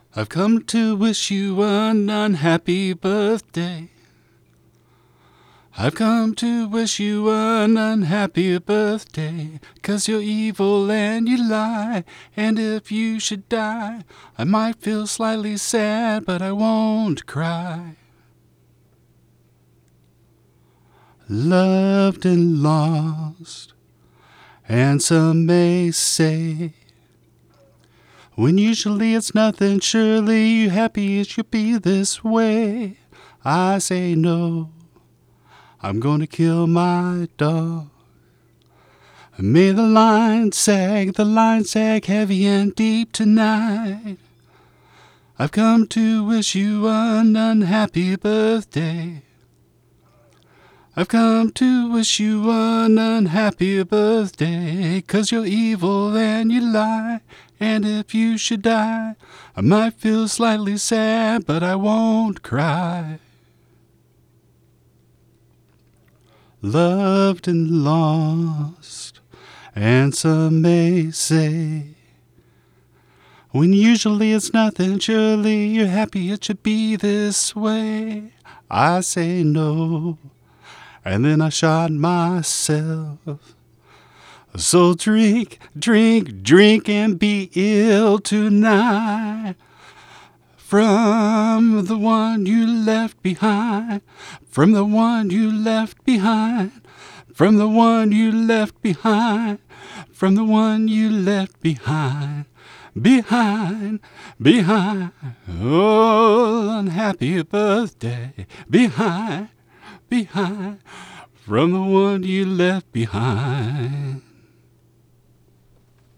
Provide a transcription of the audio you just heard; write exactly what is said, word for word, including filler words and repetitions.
I've come to wish you an unhappy birthday. I've come to wish you an unhappy birthday, 'cause you're evil and you lie, and if you should die, I might feel slightly sad, but I won't cry. Loved and lost, and some may say, when usually it's nothing, surely you happy it should be this way. I say no, I'm gonna kill my dog. May the line sag, the line sag heavy and deep tonight. I've come to wish you an unhappy birthday. I've come to wish you an unhappy birthday, 'cause you're evil and you lie, and if you should die, I might feel slightly sad, but I won't cry. Loved and lost, and some may say, when usually it's nothing, surely you're happy it should be this way. I say no, and then I shot myself. So drink, drink, drink and be ill tonight, from the one you left behind, from the one you left behind, from the one you left behind, from the one you left behind, behind, behind. Oh, unhappy birthday, behind, behind, from the one you left behind.